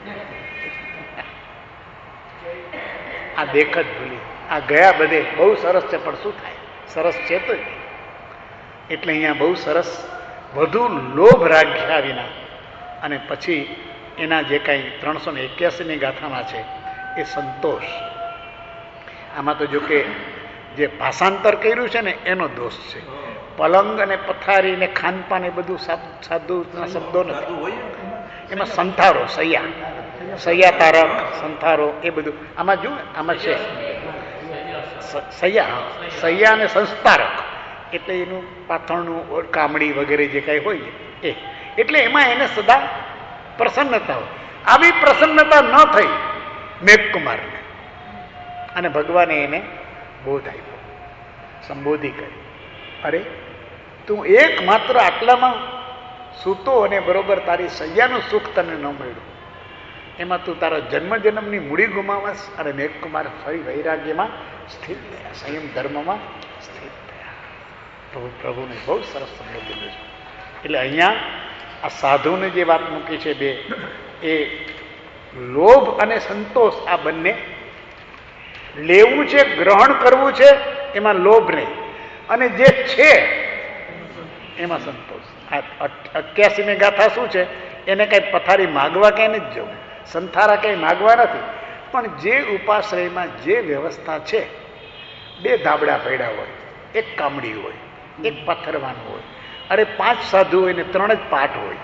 આ દેખ જ ભૂલી, આ ગયા બધે બહુ સરસ છે પણ શું થાય? સરસ છે તો એટલે અહીંયા બહુ સરસ વધુ લોભ રાખ્યા વિના અને પછી એના જે કાંઈ ત્રણસો ને એક્યાસીની ગાથામાં છે એ સંતોષ. આમાં તો જો કે જે ભાષાંતર કર્યું છે ને એનો દોષ છે. પલંગ અને પથારી ને ખાનપાન એ બધું સાધુ શબ્દો નથી. એમાં સંથારો, સૈયા, સૈયા તારક, સંથારો એ બધું આમાં જુઓ, આમાં છે સૈયા. સૈયા અને સંસ્તારક એટલે એનું પાથરણું કામડી વગેરે જે કાંઈ હોય એ. એટલે એમાં એને સદા પ્રસન્નતા હોય. આવી પ્રસન્નતા ન થઈ મેઘકુમારને, અને ભગવાને એને બોધ આપ્યો, સંબોધી કરી. અરે તું એકમાત્ર આટલામાં સૂતો અને બરોબર તારી સૈયાનું સુખ તને ન મળ્યું, એમાં તું તારા જન્મ જન્મની મૂડી ગુમાવાસ. અને મેઘકુમાર ફરી વૈરાગ્યમાં સ્થિત થયા, સંયમ ધર્મમાં સ્થિત થયા. પ્રભુ પ્રભુને બહુ સરસ સંબોધન છે. એટલે અહીંયા આ સાધુને જે વાત મૂકી છે બે, એ લોભ અને સંતોષ આ બંને લેવું છે, ગ્રહણ કરવું છે, એમાં લોભ નહીં, અને જે છે એમાં સંતોષ. આ અઠ્યાસી ની ગાથા શું છે? એને કઈ પથારી માગવા ક્યાંય નથી જવું, સંથારા કઈ માગવા નથી, પણ જે ઉપાશ્રયમાં જે વ્યવસ્થા છે, બે ધાબડા પડ્યા હોય, એક કામડી હોય, એક પથ્થરવાનું હોય, અરે પાંચ સાધુ હોય ને ત્રણ જ પાઠ હોય,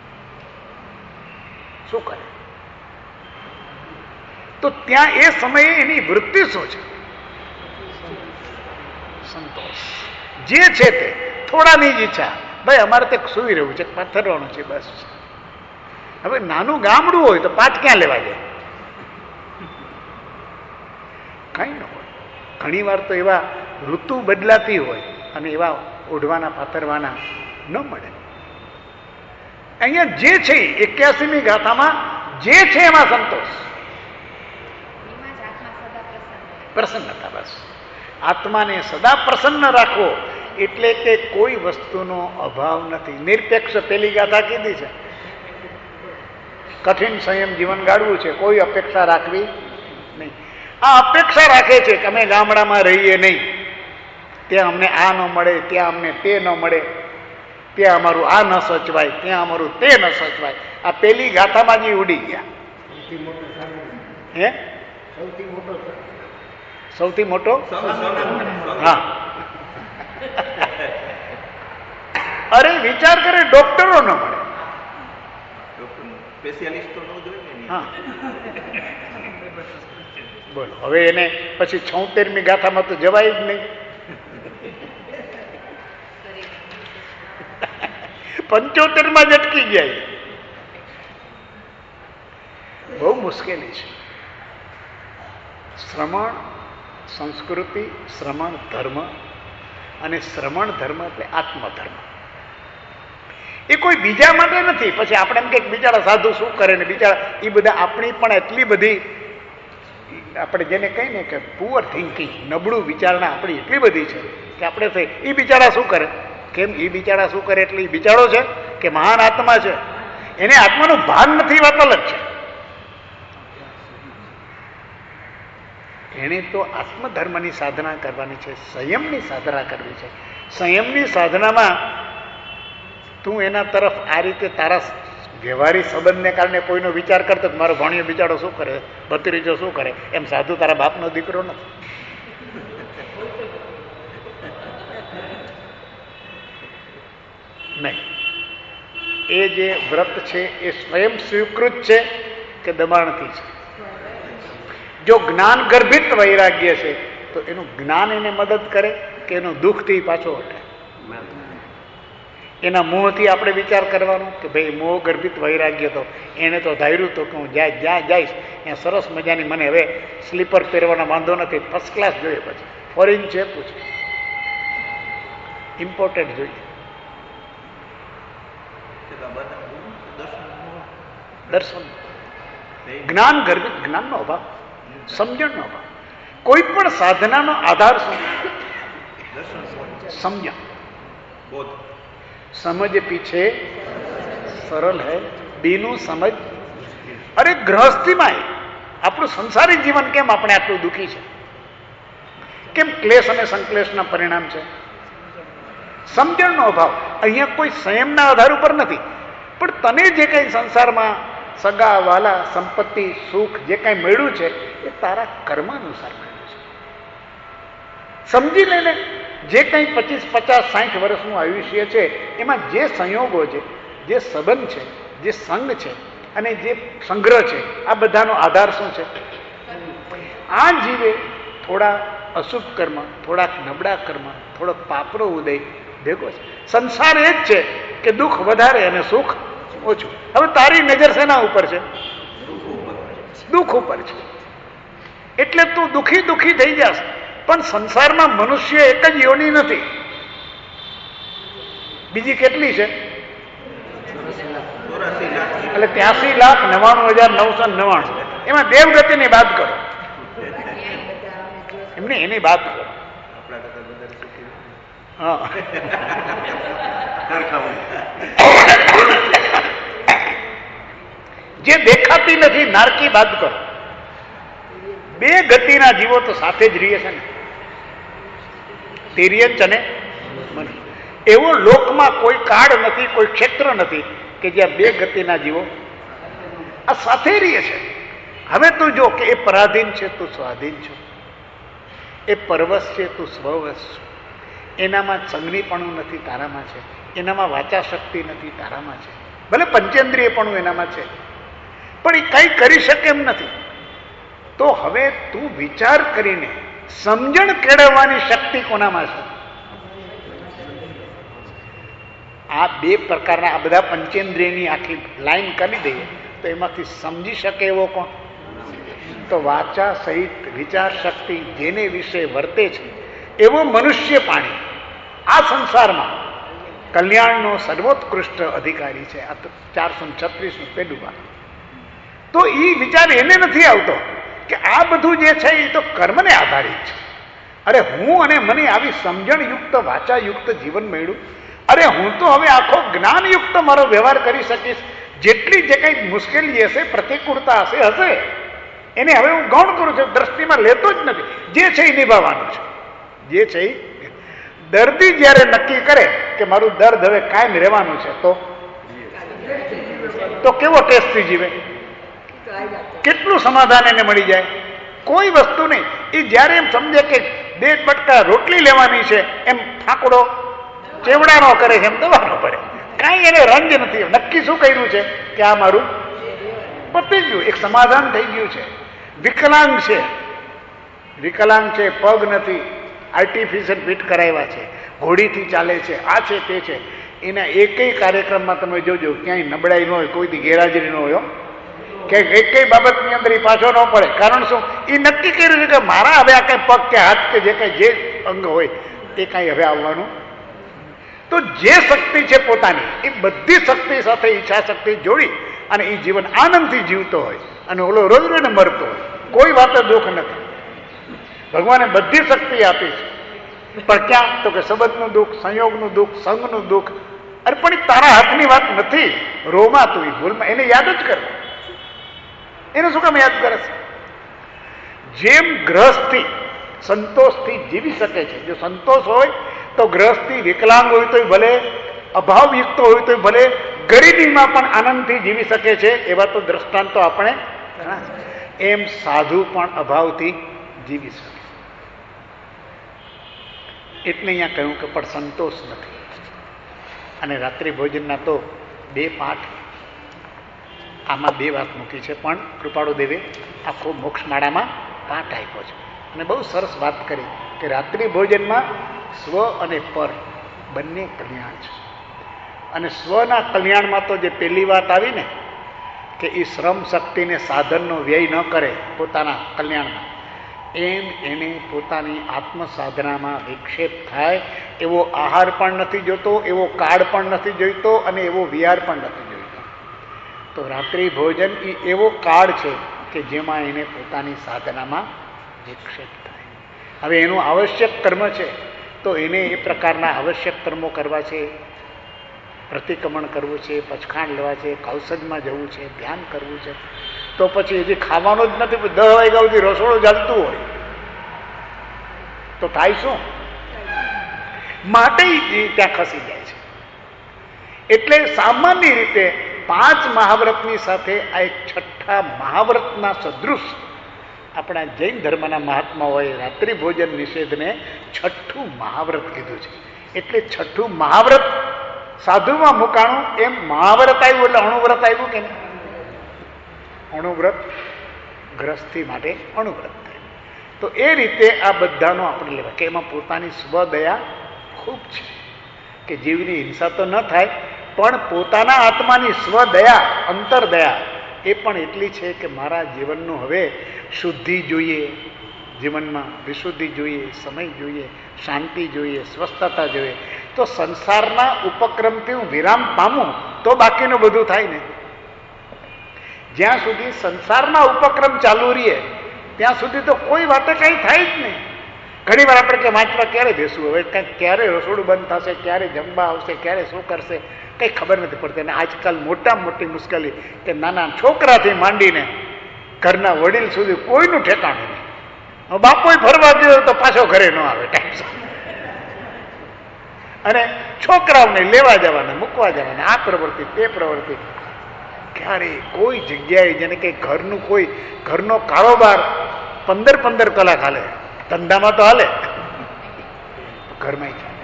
શું કરે? તો ત્યાં એ સમયે એની વૃત્તિ શું છે? સંતોષ. જે છે તે થોડાની જ ઈચ્છા, ભાઈ અમારે તે સુઈ રહેવું છે, પથ્થરવાનું છે, બસ. હવે નાનું ગામડું હોય તો પાઠ ક્યાં લેવા જાય? કઈ ન હોય. ઘણી વાર તો એવા ઋતુ બદલાતી હોય અને એવા ઓઢવાના પાથરવાના ન મળે. અહીંયા જે છે એક્યાસીમી ગાથામાં જે છે એમાં સંતોષ, પ્રસન્નતા. બસ આત્માને સદા પ્રસન્ન રાખવો એટલે કે કોઈ વસ્તુનો અભાવ નથી. નિરપેક્ષ પેલી ગાથા કીધી છે. કઠિન સંયમ જીવન ગાળવું છે, કોઈ અપેક્ષા રાખવી નહીં. આ અપેક્ષા રાખે છે કે અમે ગામડામાં રહીએ નહીં, ત્યાં અમને આ ન મળે, ત્યાં અમને તે ન મળે. ત્યાં અમારું આ ન સચવાય, ત્યાં અમારું તે ન સચવાય. આ પેલી ગાથામાં જ ઉડી ગયા. હે સૌથી મોટો હા. અરે વિચાર કરે ડોક્ટરો ન મળે. હા બોલો, હવે એને પછી છોતેરમી ગાથામાં તો જવાય જ નહીં. પંચોતેર માં જ અટકી ગયા. બહુ મુશ્કેલી છે. શ્રમણ સંસ્કૃતિ, શ્રમણ ધર્મ અને શ્રમણ ધર્મ એટલે આત્મધર્મ. એ કોઈ બીજા માટે નથી. પછી આપણે એમ કે બિચારા સાધુ શું કરે ને બિચારા એ બધા આપણી પણ એટલી બધી આપણે જેને કહીએ ને કે પુઅર થિંકિંગ, નબળું વિચારણા આપણી એટલી બધી છે કે આપણે થઈ એ બિચારા શું કરે. કેમ એ બિચારા શું કરે એટલે એ બિચારો છે કે મહાન આત્મા છે? એને આત્માનું ભાન નથી, વાત અલગ છે. એને તો આત્મધર્મની સાધના કરવાની છે, સંયમની સાધના કરવી છે. સંયમની સાધનામાં તું એના તરફ આ રીતે તારા વ્યવહારિક સંબંધને કારણે કોઈનો વિચાર કરતો મારો ભણ્યો બિચારો શું કરે, ભત્રીજો શું કરે, એમ સાધુ તારા બાપનો દીકરો નથી. નહીં. એ જે વ્રત છે એ સ્વયં સ્વીકૃત છે કે દબાણથી છે? જો જ્ઞાન ગર્ભિત વૈરાગ્ય છે તો એનું જ્ઞાન એને મદદ કરે કે એનું દુઃખથી પાછો હટે? એના મોહથી આપણે વિચાર કરવાનો કે ભાઈ મોહ ગર્ભિત વૈરાગ્ય તો એને તો ધાર્યું તો કે હું જ્યાં જ્યાં જઈશ ત્યાં સરસ મજાની મને હવે સ્લીપર પહેરવાનો વાંધો નથી, ફર્સ્ટ ક્લાસ જોઈએ, પછી ફોરેન છે પૂછે, ઇમ્પોર્ટેડ જોઈએ. દર્શન જ્ઞાન ગર્ભિત, જ્ઞાનનો અભાવ, સમજણનો અભાવ. કોઈ પણ સાધનાનો આધાર શું? સમજણ. સમજ પીછે સરળ હૈ બીનું સમજ. અરે ગૃહસ્થીમાં આપણું સંસારી જીવન કેમ આપણે આટલું દુઃખી છે? કેમ ક્લેશ અને સંક્લેશના પરિણામ છે? સમજણનો અભાવ. અહીંયા કોઈ સંયમના આધાર ઉપર નથી, પણ તને જે કંઈ સંસારમાં સગા વાલા સંપત્તિ સુખ જે કંઈ મળ્યું છે એ તારા કર્મ અનુસાર મળ્યું છે. સમજી લે ને, જે કંઈ પચીસ પચાસ સાઠ વર્ષનું આયુષ્ય છે એમાં જે સંયોગો છે, જે સંબંધ છે, જે સંગ છે અને જે સંગ્રહ છે, આ બધાનો આધાર શું છે? આ જીવે થોડા અશુભ કર્મ, થોડાક નબળા કર્મ, થોડોક પાપનો ઉદય ભેગો છે. સંસાર એ જ છે કે દુઃખ વધારે અને સુખ ઓછું. હવે તારી નજર શેના ઉપર છે? દુઃખ ઉપર છે. એટલે તું દુઃખી દુઃખી થઈ જશે. પણ સંસારમાં મનુષ્ય એક જ યોની નથી, બીજી કેટલી છે? એટલે ત્યાસી લાખ નવાણું હજાર નવસો નવાણું. એમાં દેવગતિની બાદ કરો, એમને એની બાદ કરો. હા જે દેખાતી નથી નારકી બાદ કરો. બે ગતિના જીવો તો સાથે જ રહીએ છે ને, તિર્યંચ અને મનુષ્ય. એવો લોકમાં કોઈ કાળ નથી, કોઈ ક્ષેત્ર નથી કે જ્યાં બે ગતિના જીવો આ સાથે રહીએ છે. હવે તું જો કે એ પરાધીન છે, તું સ્વાધીન છો. એ પરવશ છે, તું સ્વવશ છો. એનામાં સંગનીપણું નથી, તારામાં છે. એનામાં વાચા શક્તિ નથી, તારામાં છે. ભલે પંચેન્દ્રિયપણું એનામાં છે, પણ એ કંઈ કરી શકે એમ નથી. તો હવે તું વિચાર કરીને સમજણ કેળવવાની શક્તિ કોનામાં છે? આ બે પ્રકારના આ બધા પંચેન્દ્રિયની આખી લાઈન કરી દઈએ તો એમાંથી સમજી શકે એવો કોણ? તો વાચા સહિત વિચાર શક્તિ જેને વિશે વર્તે છે એવો મનુષ્ય પાણી આ સંસારમાં કલ્યાણનો સર્વોત્કૃષ્ટ અધિકારી છે. આ તો ચારસો છત્રીસ નું પેલું વાત. તો એ વિચાર એને નથી આવતો કે આ બધું જે છે એ તો કર્મને આધારિત છે. અરે હું અને મને આવી સમજણયુક્ત વાચાયુક્ત જીવન મળ્યું. અરે હું તો હવે આખો જ્ઞાનયુક્ત મારો વ્યવહાર કરી શકીશ. જેટલી જે કંઈ મુશ્કેલી હશે, પ્રતિકૂળતા હશે હશે એને હવે હું ગૌણ કરું છું, દ્રષ્ટિમાં લેતો જ નથી. જે છે એ નિભાવવાનું છે. જે છે એ દર્દી જ્યારે નક્કી કરે કે મારું દર્દ હવે કાયમ રહેવાનું છે, તો તો કેવો ટેસ્ટથી જીવે, કેટલું સમાધાન એને મળી જાય. કોઈ વસ્તુ નહીં. એ જ્યારે એમ સમજે કે બે બટકા રોટલી લેવાની છે, એમ ફાંકડો ચેવડાનો કરે છે, એમ દવાનો પડે. કાંઈ એને રંજ નથી. નક્કી શું કર્યું છે કે આ મારું પતી ગયું, એક સમાધાન થઈ ગયું છે. વિકલાંગ છે, વિકલાંગ છે, પગ નથી, આર્ટિફિશિયલ ફિટ કરાવ્યા છે, ઘોડીથી ચાલે છે, આ છે તે છે. એના એકેય કાર્યક્રમમાં તમે જોજો ક્યાંય નબળાઈ ન હોય, કોઈથી ગેરહાજરી ન હોય, કે એકેય બાબતની અંદર એ પાછો ન પડે. કારણ શું? એ નક્કી કર્યું છે કે મારા હવે આ કઈ પગ કે હાથ કે જે કઈ જે અંગ હોય એ કઈ હવે આવવાનું. તો જે શક્તિ છે પોતાની, એ બધી શક્તિ સાથે ઈચ્છા શક્તિ જોડી અને એ જીવન આનંદથી જીવતો હોય, અને ઓલો રોજ રોજ મરતો હોય, કોઈ વાત દુઃખ નથી. ભગવાને બધી શક્તિ આપી છે, પણ ક્યાં? તો કે સંબંધનું દુઃખ, સંયોગનું દુઃખ, સંઘનું દુઃખ. અરે પણ એ તારા હાથની વાત નથી. રોમાં તું ભૂલમાં એને યાદ જ કર. એને શું કામ યાદ કરે છે? જેમ ગ્રહસ્થી સંતોષથી જીવી શકે છે, જો સંતોષ હોય તો ગ્રહસ્થી વિકલાંગ હોય તો ભલે, અભાવયુક્ત હોય તો ભલે, ગરીબીમાં પણ આનંદથી જીવી શકે છે. એવા તો દ્રષ્ટાંતો આપણે ઘણા છે. એમ સાધુ પણ અભાવથી જીવી શકે. એટલે અહીંયા કહ્યું કે પણ સંતોષ નથી. અને રાત્રિ ભોજનના તો બે પાઠ, આમાં બે વાત મૂકી છે, પણ કૃપાળુ દેવે આખો મોક્ષમાળામાં પાઠ આપ્યો છે. અને બહુ સરસ વાત કરી કે રાત્રિ ભોજનમાં સ્વ અને પર બંને કલ્યાણ છે. અને સ્વના કલ્યાણમાં તો જે પહેલી વાત આવી ને કે એ શ્રમ શક્તિને સાધનનો વ્યય ન કરે પોતાના કલ્યાણમાં, એમ એને પોતાની આત્મ સાધનામાં વિક્ષેપ થાય એવો આહાર પણ નથી જોતો, એવો કાળ પણ નથી જોઈતો, અને એવો વિહાર પણ નથી જોઈતો. તો રાત્રિ ભોજન એ એવો કાળ છે કે જેમાં એને પોતાની સાધનામાં વિક્ષેપ થાય. હવે એનું આવશ્યક કર્મ છે, તો એને એ પ્રકારના આવશ્યક કર્મો કરવા છે. પ્રતિક્રમણ કરવું છે, પચખાણ લેવા છે, કૌશલમાં જવું છે, ધ્યાન કરવું છે. તો પછી હજી ખાવાનું જ નથી, દસ વાગ્યા સુધી રસોડું ચાલતું હોય તો થાય શું? માટે ત્યાં ખસી જાય છે. એટલે સામાન્ય રીતે પાંચ મહાવ્રતની સાથે આ એક છઠ્ઠા મહાવ્રતના સદૃશ આપણા જૈન ધર્મના મહાત્માઓએ રાત્રિ ભોજન નિષેધને છઠ્ઠું મહાવ્રત કીધું છે. એટલે છઠ્ઠું મહાવ્રત સાધુમાં મુકાણું, એમ મહાવ્રત આવ્યું એટલે અણુવ્રત આવ્યું કે નહીં? અણુવ્રત ગ્રસ્થી માટે અણુવ્રત થાય. તો એ રીતે આ બધાનો આપણે લેવા કે એમાં પોતાની સ્વદયા ખૂબ છે, કે જીવની હિંસા તો ન થાય, પણ પોતાના આત્માની સ્વદયા, અંતરદયા એ પણ એટલી છે કે મારા જીવનનું હવે શુદ્ધિ જોઈએ, જીવનમાં વિશુદ્ધિ જોઈએ, સમય જોઈએ, શાંતિ જોઈએ, સ્વસ્થતા જોઈએ. તો સંસારના ઉપક્રમથી હું વિરામ પામું તો બાકીનું બધું થાય ને. જ્યાં સુધી સંસારના ઉપક્રમ ચાલુ રહીએ ત્યાં સુધી તો કોઈ વાતે કંઈ થાય જ નહીં. ઘણી વાર આપણે કે વાંચવા ક્યારે બેસવું, હવે કંઈક ક્યારે રસોડું બંધ થશે, ક્યારે જમવા આવશે, ક્યારે શું કરશે, કંઈ ખબર નથી પડતી. અને આજકાલ મોટામાં મોટી મુશ્કેલી કે નાના છોકરાથી માંડીને ઘરના વડીલ સુધી કોઈનું ઠેકાણું નહીં. બાપોય ફરવા ગયો તો પાછો ઘરે ન આવે ટાઈમ. અને છોકરાઓને લેવા જવાના, મૂકવા જવાના, આ પ્રવૃત્તિ તે પ્રવૃત્તિ. ક્યારે કોઈ જગ્યાએ જેને કે ઘરનું કોઈ ઘરનો કારોબાર પંદર પંદર કલાક હાલે, ધંધામાં તો હાલે, ઘરમાં ચાલે.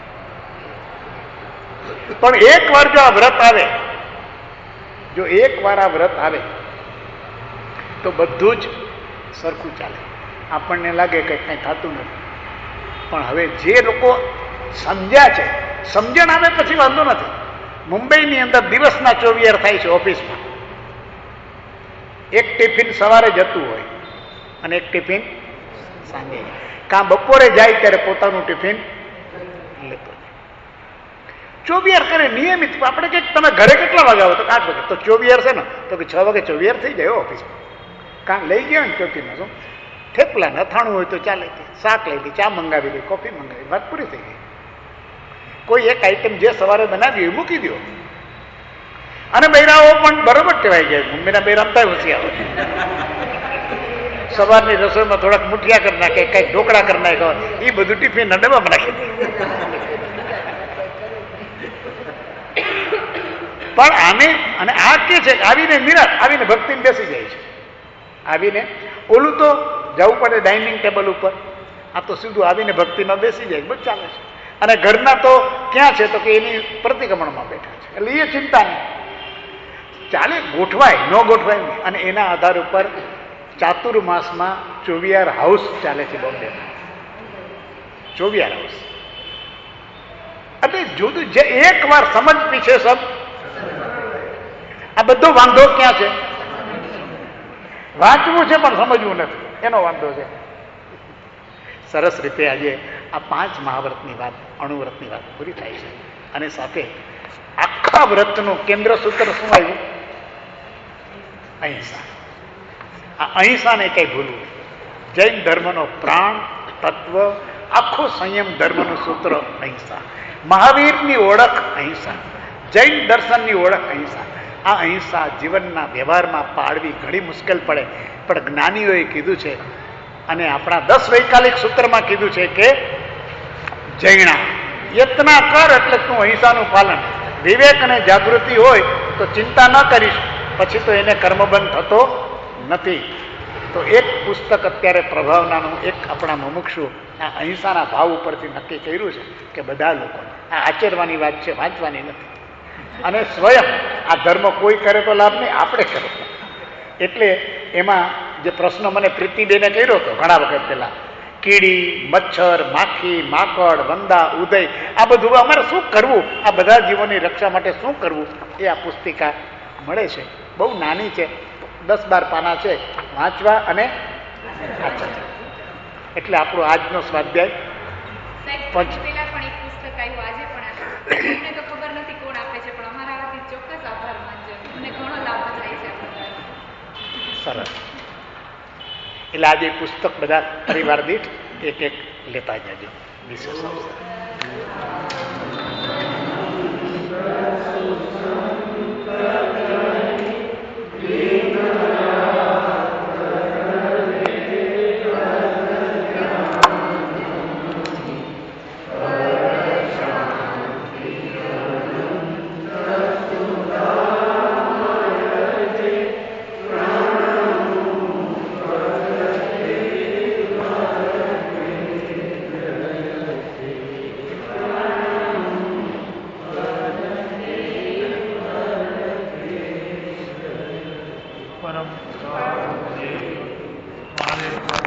પણ એક વાર જો આ વ્રત આવે, જો એક વાર આ વ્રત આવે તો બધું જ સરખું ચાલે. આપણને લાગે કે કંઈ થતું નથી, પણ હવે જે લોકો સમજ્યા છે, સમજણ આવે પછી વાંધો નથી. મુંબઈની અંદર દિવસના ચોવીસ થાય છે ઓફિસમાં. એક ટિફિન સવારે જતું હોય અને એક ટિફિન સાંજે, કાં બપોરે જાય ત્યારે પોતાનું ટિફિન લેતો ચોવીસ કરે નિયમિત. આપણે કંઈક તમે ઘરે કેટલા વાગે આવો તો આઠ વાગે, તો ચોવીસ છે ને તો કે છ વાગે ચોવીસ થઈ જાય ઓફિસમાં. કાં લઈ ગયા ને ચોથીમાં શું થેપલા અથાણું હોય તો ચાલે, શાક લઈ દી, ચા મંગાવી દે, કોફી મંગાવી, વાત પૂરી થઈ ગઈ. કોઈ એક આઈટમ જે સવારે બનાવી એ મૂકી દો. અને બૈરાઓ પણ બરોબર કહેવાય જાય, મમ્મીના બૈરામ થાય હોશિયાર. સવારની રસોઈમાં થોડાક મુઠિયા કરી નાખે, કઈક ઢોકળા કરી નાખે, એ બધું ટિફિન ડબ્બામાં નાખી દે. પણ આને અને આ કે છે આવીને નિરાશ આવીને ભક્તિને બેસી જાય છે. આવીને ઓલું તો જવું પડે ડાઇનિંગ ટેબલ ઉપર, આ તો સીધું આવીને ભક્તિમાં બેસી જાય, બધું ચાલે છે. અને ઘરના તો ક્યાં છે તો કે એની પ્રતિક્રમણમાં બેઠા છે, એટલે એ ચિંતા નહીં. ચાલે, ગોઠવાય ન ગોઠવાય નહીં. અને એના આધાર ઉપર ચાતુર્માસમાં ચોવિયાર હાઉસ ચાલે છે બોમ્બેમાં, ચોવિયાર હાઉસ. એટલે જુદું જે એક વાર સમજ પીછે સબ, આ બધો વાંધો ક્યાં છે? વાંચવું છે પણ સમજવું નથી, એનો વાંધો છે. સરસ રીતે આજે આ પાંચ મહાવ્રતની વાત, અણુવ્રતની વાત પૂરી થાય છે. અને સાથે આખા વ્રતનું કેન્દ્ર સૂત્ર શું આવ્યું? અહિંસા. આ અહિંસાને કઈ ભૂલવું. જૈન ધર્મનો પ્રાણ તત્વ, આખું સંયમ ધર્મનું સૂત્ર અહિંસા. મહાવીરની ઓળખ અહિંસા, જૈન દર્શનની ઓળખ અહિંસા. આ અહિંસા જીવનના વ્યવહારમાં પાડવી ઘણી મુશ્કેલ પડે, પણ જ્ઞાનીઓએ કીધું છે અને આપણા દસ વૈકાલિક સૂત્રમાં કીધું છે કે જૈણા યત્ના કર એટલે તું અહિંસાનું પાલન. વિવેક અને જાગૃતિ હોય તો ચિંતા ન કરીશ, પછી તો એને કર્મબંધ થતો નથી. તો એક પુસ્તક અત્યારે પ્રભાવનાનું એક આપણા મુમુક્ષુ આ અહિંસાના ભાવ ઉપરથી નક્કી કર્યું છે કે બધા લોકો આ આચરવાની વાત છે, વાંચવાની નથી. અને સ્વયં આ ધર્મ કોઈ કરે તો લાભ નહીં, આપણે કરો. એટલે એમાં જે પ્રશ્ન મને પ્રીતિબેને કર્યો હતો ઘણા વખત પહેલા, કીડી, મચ્છર, માખી, માકડ, વંદા, ઉદય, આ બધું અમારે શું કરવું, આ બધા જીવોની રક્ષા માટે શું કરવું, એ આ પુસ્તિકા મળે છે. બહુ નાની છે, દસ બાર પાના છે, વાંચવા અને આચરવા. એટલે આપણો આજનો સ્વાધ્યાય પંચ સરસ. એટલે આજે પુસ્તક બધા પરિવાર દીઠ એક એક લેતા જજો. વિશેષ અવસર.